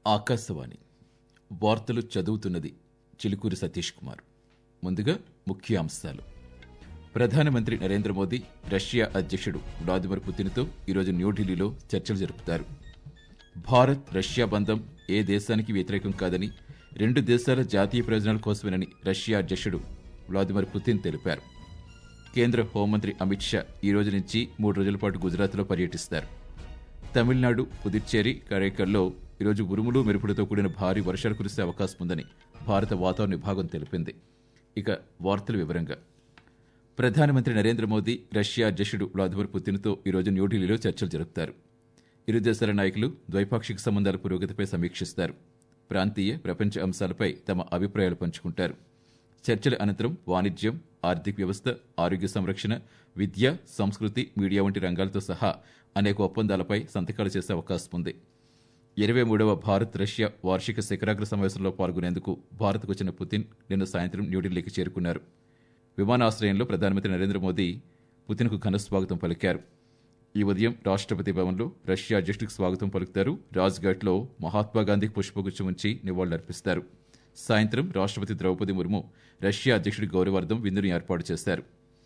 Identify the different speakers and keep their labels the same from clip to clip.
Speaker 1: ఆకాశవాణి వార్తలు చదువుతున్నది చిలుకూరి సతీష్ కుమార్. ముందుగా ముఖ్యాంశాలు. ప్రధానమంత్రి నరేంద్ర మోదీ రష్యా అధ్యక్షుడు వ్లాదిమిర్ పుతిన్తో ఈరోజు న్యూఢిల్లీలో చర్చలు జరుపుతారు. భారత్ రష్యా బంధం ఏ దేశానికి వ్యతిరేకం కాదని, రెండు దేశాల జాతీయ ప్రయోజనాల కోసమేనని రష్యా అధ్యక్షుడు వ్లాదిమిర్ పుతిన్ తెలిపారు. కేంద్ర హోంమంత్రి అమిత్ షా ఈ రోజు నుంచి 3 రోజుల పాటు గుజరాత్లో పర్యటిస్తారు. తమిళనాడు, పుదుచ్చేరి, కరైకల్లో ఈరోజు ఉరుములు మెరుపులతో కూడిన భారీ వర్షాలు కురిసే అవకాశం ఉందని భారత వాతావరణ విభాగం తెలిపింది. ఇక వార్తల వివరంగా. ప్రధానమంత్రి నరేంద్ర మోదీ రష్యా అధ్యక్షుడు వ్లాదిమిర్ పుతిన్తో ఈరోజు న్యూఢిల్లీలో చర్చలు జరుపుతారు. ఇరు దేశాల నాయకులు ద్వైపాక్షిక సంబంధాల పురోగతిపై సమీక్షిస్తారు. ప్రాంతీయ, ప్రపంచ అంశాలపై తమ అభిప్రాయాలు పంచుకుంటారు. చర్చల అనంతరం వాణిజ్యం, ఆర్థిక వ్యవస్థ, ఆరోగ్య సంరక్షణ, విద్య, సంస్కృతి, మీడియా వంటి రంగాలతో సహా అనేక ఒప్పందాలపై సంతకాలు చేసే అవకాశం ఉంది. 23వ భారత్ రష్యా వార్షిక శిఖరాగ్ర సమావేశంలో పాల్గొనేందుకు భారత్కు వచ్చిన పుతిన్ నిన్న సాయంత్రం న్యూఢిల్లీకి చేరుకున్నారు. విమానాశ్రయంలో ప్రధానమంత్రి నరేంద్ర మోదీ పుతిన్కు ఘన స్వాగతం పలికారు. ఈ ఉదయం రాష్ట్రపతి భవన్లో రష్యా అధ్యక్షుడికి స్వాగతం పలుకుతారు. రాజ్ఘాట్లో మహాత్మాగాంధీకి పుష్పగుచ్చం ఉంచి నివాళులర్పిస్తారు. సాయంత్రం రాష్ట్రపతి ద్రౌపది ముర్ము రష్యా అధ్యక్షుడి గౌరవార్థం విందును ఏర్పాటు చేశారు.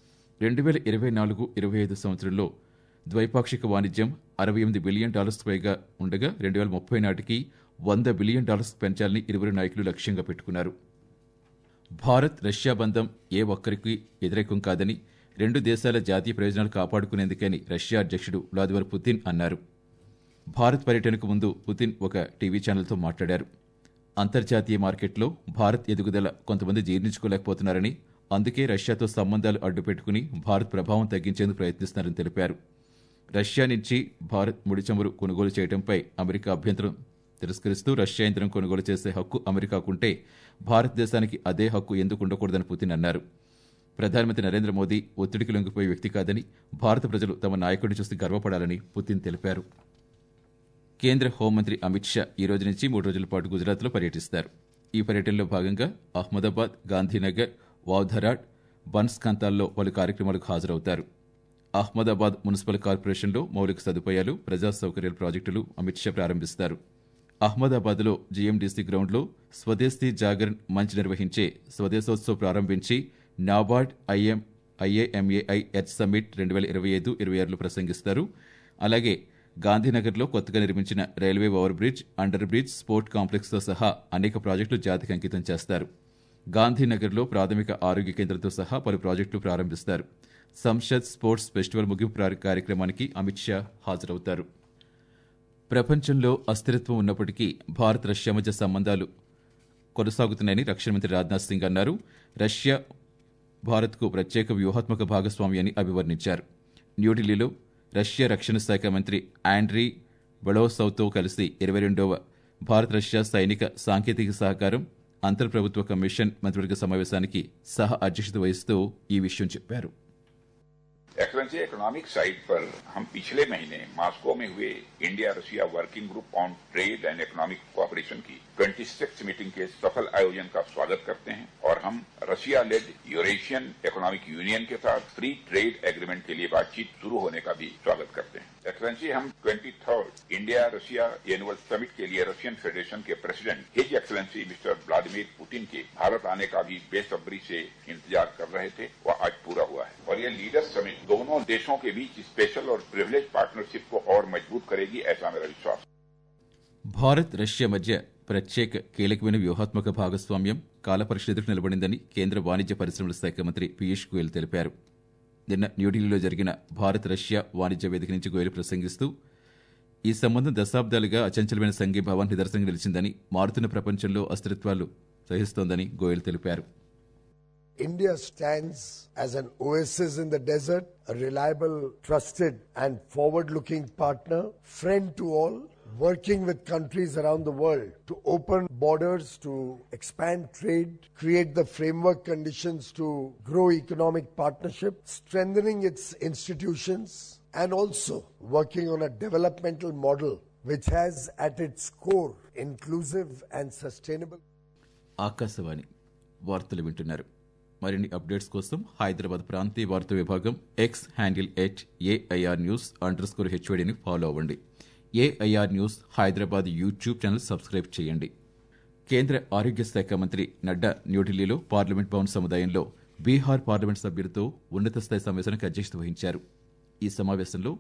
Speaker 1: 2024-25 సంవత్సరంలో ద్వైపాక్షిక వాణిజ్యం $68 బిలియన్ పైగా ఉండగా 2030 నాటికి $100 బిలియన్ పెంచాలని ఇరువురు నాయకులు లక్ష్యంగా పెట్టుకున్నారు. భారత్ రష్యా బంధం ఏ ఒక్కరికి వ్యతిరేకం కాదని, రెండు దేశాల జాతీయ ప్రయోజనాలు కాపాడుకునేందుకని రష్యా అధ్యక్షుడు వ్లాదిమిర్ పుతిన్ అన్నారు. భారత్ పర్యటనకు ముందు పుతిన్ ఒక టీవీ ఛానల్తో మాట్లాడారు. అంతర్జాతీయ మార్కెట్లో భారత్ ఎదుగుదల కొంతమంది జీర్ణించుకోలేకపోతున్నారని, అందుకే రష్యాతో సంబంధాలు అడ్డుపెట్టుకుని భారత్ ప్రభావం తగ్గించేందుకు ప్రయత్నిస్తున్నారని తెలిపారు. రష్యా నుంచి భారత్ ముడి చమురు కొనుగోలు చేయడంపై అమెరికా అభ్యంతరం తిరస్కరిస్తూ రష్యా యంత్రం కొనుగోలు చేసే హక్కు అమెరికాకుంటే భారతదేశానికి అదే హక్కు ఎందుకు ఉండకూడదని పుతిన్ అన్నారు. ప్రధానమంత్రి నరేంద్ర మోదీ ఒత్తిడికి లొంగిపోయే వ్యక్తి కాదని, భారత ప్రజలు తమ నాయకుడిని చూసి గర్వపడాలని పుతిన్ తెలిపారు. కేంద్ర హోంమంత్రి అమిత్ షా ఈ రోజు నుంచి 3 రోజుల పాటు గుజరాత్లో పర్యటిస్తారు. ఈ పర్యటనలో భాగంగా అహ్మదాబాద్, గాంధీనగర్, వావ్ధరాడ్, బన్స్కంతాల్లో పలు కార్యక్రమాలకు హాజరవుతారు. అహ్మదాబాద్ మున్సిపల్ కార్పొరేషన్లో మౌలిక సదుపాయాలు, ప్రజా సౌకర్యాల ప్రాజెక్టులు అమిత్ షా ప్రారంభిస్తారు. అహ్మదాబాద్లో జీఎండీసీ గ్రౌండ్లో స్వదేశీ జాగరణ్ మంచ్ నిర్వహించే స్వదేశోత్సవ్ ప్రారంభించి నాబార్డ్ ఐఏఎంఏఐ ఎర్త్ సమ్మిట్ 2025-26లో ప్రసంగిస్తారు. అలాగే గాంధీనగర్లో కొత్తగా నిర్మించిన railway over bridge, under bridge, sport కాంప్లెక్స్తో సహా అనేక ప్రాజెక్టులు జాతికి అంకితం చేస్తారు. గాంధీనగర్లో ప్రాథమిక ఆరోగ్య కేంద్రంతో సహా పలు ప్రాజెక్టులు ప్రారంభిస్తారు. సంసద్ స్పోర్ట్స్ ఫెస్టివల్ ముగింపు కార్యక్రమానికి అమిత్ షా హాజరవుతారు. ప్రపంచంలో అస్థిరత్వం ఉన్నప్పటికీ భారత్ రష్యా మధ్య సంబంధాలు కొనసాగుతున్నాయని రక్షణ మంత్రి రాజ్నాథ్ సింగ్ అన్నారు. రష్యా భారత్కు ప్రత్యేక వ్యూహాత్మక భాగస్వామి అని అభివర్ణించారు. న్యూఢిల్లీలో రష్యా రక్షణ శాఖ మంత్రి ఆండ్రీ బెలోసవ్తో కలిసి 22వ భారత్ రష్యా సైనిక సాంకేతిక సహకారం అంతర్ప్రభుత్వ కమిషన్ మంత్రివర్గ సమావేశానికి సహ అధ్యక్షత వహిస్తూ ఈ విషయం చెప్పారు.
Speaker 2: एक्सलेंसी इकोनॉमिक साइड पर हम पिछले महीने मॉस्को में हुए India Russia working group on trade and economic cooperation की 26th मीटिंग के सफल आयोजन का स्वागत करते हैं और हम Russia led Eurasian economic union के साथ फ्री ट्रेड एग्रीमेंट के लिए बातचीत शुरू होने का भी स्वागत करते हैं. एक्सलेंसी हम 23rd India Russia annual summit के लिए रशियन फेडरेशन के president his excellency mister Vladimir Putin के भारत आने का भी बेसब्री से इंतजार कर रहे थे, वह आज पूरा हुआ है और ये लीडर्स समिट दोनों देशों के बीच स्पेशल और प्रिविलेज पार्टनरशिप को और मजबूत करेगी, ऐसा मेरा विश्वास.
Speaker 1: భారత్ రష్యా మధ్య ప్రత్యేక కీలకమైన వ్యూహాత్మక భాగస్వామ్యం కాలపరీక్ష ఎదురు నిలబడిందని కేంద్ర వాణిజ్య పరిశ్రమల శాఖ మంత్రి పీయూష్ గోయల్ తెలిపారు. నిన్న న్యూఢిల్లీలో జరిగిన భారత్ రష్యా వాణిజ్య వేదిక నుంచి గోయల్ ప్రసంగిస్తూ ఈ సంబంధం దశాబ్దాలుగా అచంచలమైన సంఘీభావాన్ని నిదర్శనంగా నిలిచిందని, మారుతున్న ప్రపంచంలో అస్థిరత్వాలు సహిస్తోందని గోయల్ తెలిపారు.
Speaker 3: India stands as an oasis in the desert, a reliable, trusted and forward-looking partner, friend to all, working with countries around the world to open borders, to expand trade, create the framework conditions to grow economic partnership, strengthening its institutions, and also working on a developmental model which has at its core inclusive and sustainable.
Speaker 1: Akashvani వార్తలు వింటున్నారు. మరిన్ని updates కోసం హైదరాబాద్ ప్రాంతీయ వార్తా విభాగం X handle @AIR News_HODని follow అవ్వండి. AIR news Hyderabad YouTube channel subscribe చేయండి. కేంద్ర ఆరోగ్య శాఖ మంత్రి నడ్డా న్యూఢిల్లీలో పార్లమెంట్ భవన్ సముదాయంలో బీహార్ పార్లమెంట్ సభ్యులతో ఉన్నత స్థాయి సమావేశానికి అధ్యక్షత వహించారు. ఈ సమావేశంలో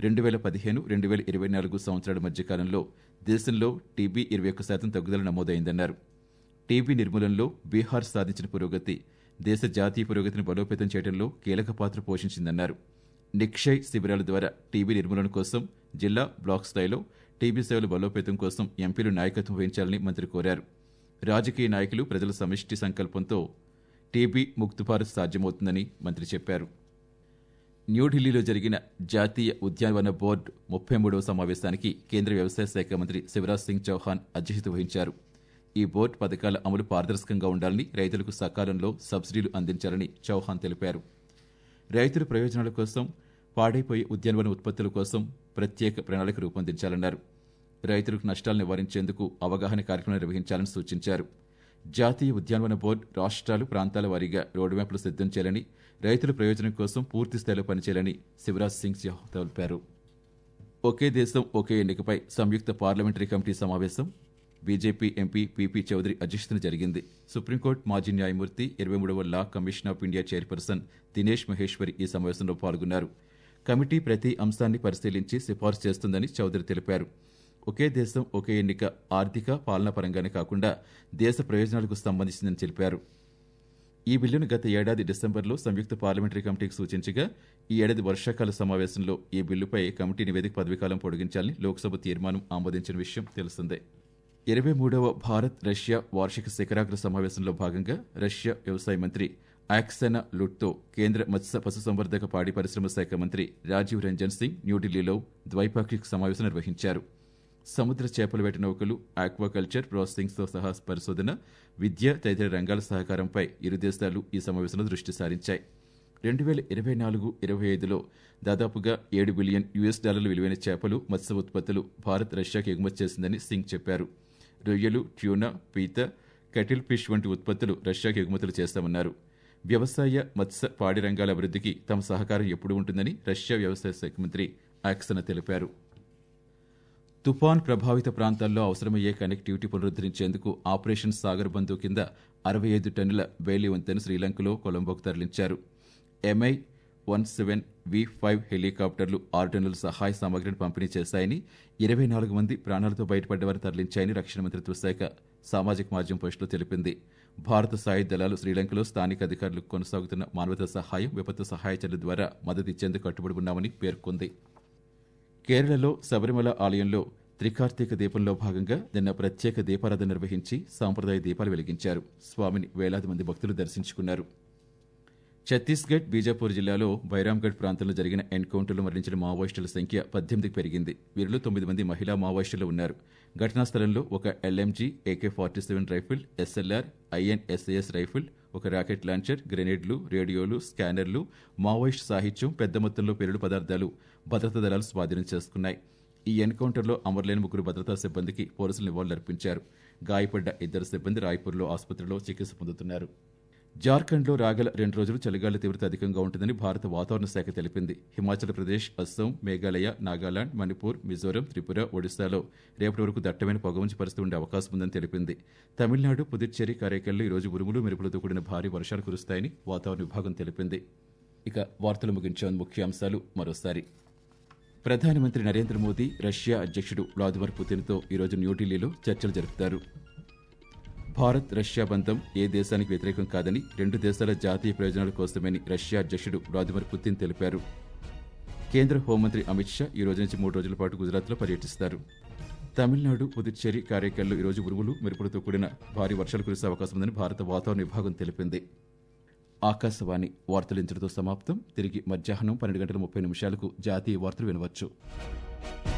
Speaker 1: 2015-2024 సంవత్సరాల మధ్యకాలంలో దేశంలో టీబీ 21% తగ్గుదల నమోదైందన్నారు. టీబీ నిర్మూలనలో బీహార్ సాధించిన పురోగతి దేశ జాతీయ పురోగతిని బలోపేతం చేయడంలో కీలక పాత్ర పోషించిందన్నారు. నిక్షయ్ శిబిరాల ద్వారా టీబీ నిర్మూలన కోసం జిల్లా, బ్లాక్ స్థాయిలో టీబీ సేవల బలోపేతం కోసం ఎంపీలు నాయకత్వం వహించాలని మంత్రి కోరారు. రాజకీయ నాయకులు, ప్రజల సమిష్టి సంకల్పంతో టీబీ ముక్త్ భారత్ సాధ్యమవుతుందని మంత్రి చెప్పారు. న్యూఢిల్లీలో జరిగిన జాతీయ ఉద్యానవన బోర్డు 33వ సమావేశానికి కేంద్ర వ్యవసాయ శాఖ మంత్రి శివరాజ్ సింగ్ చౌహాన్ అధ్యక్షత వహించారు. ఈ బోర్డు పథకాల అమలు పారదర్శకంగా ఉండాలని, రైతులకు సకాలంలో సబ్సిడీలు అందించాలని చౌహాన్ తెలిపారు. రైతుల ప్రయోజనాల కోసం, పాడైపోయే ఉద్యానవన ఉత్పత్తుల కోసం ప్రత్యేక ప్రణాళిక రూపొందించాలన్నారు. రైతులకు నష్టాలు నివారించేందుకు అవగాహన కార్యక్రమం నిర్వహించాలని సూచించారు. జాతీయ ఉద్యానవన బోర్డు రాష్ట్రాలు, ప్రాంతాల వారీగా రోడ్ మ్యాప్లు సిద్ధం చేయాలని, రైతుల ప్రయోజనం కోసం పూర్తి స్థాయిలో పనిచేయాలని శివరాజ్ సింగ్ చౌహాన్ తెలిపారు. ఒకే దేశం ఒకే ఎన్నికపై సంయుక్త పార్లమెంటరీ కమిటీ సమావేశం బీజేపీ ఎంపీ పీపీ చౌదరి అధ్యక్షతన జరిగింది. సుప్రీంకోర్టు మాజీ న్యాయమూర్తి, 23వ law commission of India chairperson Dinesh Maheshwari ఈ సమావేశంలో పాల్గొన్నారు. కమిటీ ప్రతి అంశాన్ని పరిశీలించి సిఫార్సు చేస్తుందని చౌదరి తెలిపారు. ఒకే దేశం ఒకే ఎన్నిక ఆర్థిక, పాలనా పరంగానే కాకుండా దేశ ప్రయోజనాలకు సంబంధించిందని తెలిపారు. ఈ బిల్లును గత ఏడాది డిసెంబర్లో సంయుక్త పార్లమెంటరీ కమిటీకి సూచించగా ఈ ఏడాది వర్షాకాల సమావేశంలో ఈ బిల్లుపై కమిటీ నివేదిక పదవీకాలం పొడిగించాలని లోక్సభ తీర్మానం ఆమోదించిన విషయం తెలిసిందే. 23వ భారత్ రష్యా వార్షిక శిఖరాగ్ర సమావేశంలో భాగంగా రష్యా వ్యవసాయ మంత్రి ఆక్సెనా లుట్తో కేంద్ర మత్స్య పశుసంవర్ధక పాడి పరిశ్రమ శాఖ మంత్రి రాజీవ్ రంజన్ సింగ్ న్యూఢిల్లీలో ద్వైపాక్షిక సమావేశం నిర్వహించారు. సముద్ర చేపల వేట నౌకలు, ఆక్వాకల్చర్, ప్రాసెసింగ్తో సహా పరిశోధన, విద్య తదితర రంగాల సహకారంపై ఇరు దేశాలు ఈ సమావేశంలో దృష్టి సారించాయి. 2024-25లో దాదాపుగా $7 బిలియన్ విలువైన చేపలు, మత్స్య ఉత్పత్తులు భారత్ రష్యాకి ఎగుమతి చేసిందని సింగ్ చెప్పారు. రొయ్యలు, ట్యూనా, పీత, కెటిల్ ఫిష్ వంటి ఉత్పత్తులు రష్యాకి ఎగుమతులు చేస్తామన్నారు. వ్యవసాయ, మత్స్య, పాడి రంగాల అభివృద్ధికి తమ సహకారం ఎప్పుడూ ఉంటుందని రష్యా వ్యవసాయ శాఖ మంత్రి ఆక్సెనా తెలిపారు. తుఫాన్ ప్రభావిత ప్రాంతాల్లో అవసరమయ్యే కనెక్టివిటీ పునరుద్ధరించేందుకు ఆపరేషన్ సాగర్ బంధు కింద 65 టన్నుల బెయిలీ వంతెన శ్రీలంకలో కొలంబోకు తరలించారు. MI-17V5 హెలికాప్టర్లు 6 టన్నుల సహాయ సామగ్రిని పంపిణీ చేశాయని, 24 మంది ప్రాణాలతో బయటపడ్డవారిని తరలించాయని రక్షణ మంత్రిత్వ శాఖ సామాజిక మాధ్యమం పోస్టులో తెలిపింది. భారత సాయుధ దళాలు శ్రీలంకలో స్థానిక అధికారులకు కొనసాగుతున్న మానవతా సహాయం, విపత్తు సహాయ చర్యల ద్వారా మద్దతు ఇచ్చేందుకు కట్టుబడి ఉన్నామని పేర్కొంది. కేరళలో శబరిమల ఆలయంలో త్రికార్తీక దీపంలో భాగంగా నిన్న ప్రత్యేక దీపారాధన నిర్వహించి సాంప్రదాయ దీపాలు వెలిగించారు. స్వామిని వేలాది మంది భక్తులు దర్శించుకున్నారు. ఛత్తీస్గఢ్, బీజాపూర్ జిల్లాలో బైరామ్గఢ్ ప్రాంతంలో జరిగిన ఎన్కౌంటర్లో మరణించిన మావోయిస్టుల సంఖ్య 18కి పెరిగింది. వీరిలో 9 మంది మహిళా మావోయిస్టులు ఉన్నారు. ఘటనా స్థలంలో ఒక LMG, AK-47 rifle, SLR, INSAS rifle, ఒక రాకెట్ లాంచర్, గ్రెనేడ్లు, రేడియోలు, స్కానర్లు, మావోయిస్ట్ సాహిత్యం, పెద్ద మొత్తంలో పేలుడు పదార్థాలు భద్రతా దళాలు స్వాధీనం చేసుకున్నాయి. ఈ ఎన్కౌంటర్లో అమరులైన 3 భద్రతా సిబ్బందికి పోలీసులు నివాళులర్పించారు. గాయపడ్డ 2 సిబ్బంది రాయ్పూర్లో ఆసుపత్రిలో చికిత్స పొందుతున్నారు. జార్ఖండ్లో రాగల 2 రోజులు చలిగాలి తీవ్రత అధికంగా ఉంటుందని భారత వాతావరణ శాఖ తెలిపింది. హిమాచల్ ప్రదేశ్, అస్సాం, మేఘాలయ, నాగాలాండ్, మణిపూర్, మిజోరం, త్రిపుర, ఒడిశాలో రేపటి వరకు దట్టమైన పొగమంచు పరిస్థితి ఉండే అవకాశం ఉందని తెలిపింది. తమిళనాడు, పుదుచ్చేరి, కరైకల్లో ఈ రోజు ఉరుములు, మెరుపులతో కూడిన భారీ వర్షాలు కురుస్తాయని వాతావరణ విభాగం తెలిపింది. ఇక వార్తలు ముగించే ముఖ్యాంశాలు మరోసారి. ప్రధానమంత్రి నరేంద్ర మోదీ రష్యా అధ్యక్షుడు వ్లాదిమిర్ పుతిన్తో ఈరోజు న్యూఢిల్లీలో చర్చలు జరుపుతారు. భారత్ రష్యా బంధం ఏ దేశానికి వ్యతిరేకం కాదని, 2 దేశాల జాతీయ ప్రయోజనాల కోసమని రష్యా అధ్యక్షుడు వ్లాదిమిర్ పుతిన్ తెలిపారు. కేంద్ర హోంమంత్రి అమిత్ షా ఈ రోజు నుంచి 3 రోజుల పాటు గుజరాత్లో పర్యటిస్తారు. తమిళనాడు, పుదుచ్చేరి, కారైకల్లో ఈరోజు ఉరుములు, మెరుపులతో కూడిన భారీ వర్షాలు కురిసే అవకాశం ఉందని భారత వాతావరణ విభాగం తెలిపింది. ఆకాశవాణి వార్తలు ఇంతటితో సమాప్తం. తిరిగి మధ్యాహ్నం 12:30 జాతీయ వార్తలు వినవచ్చు.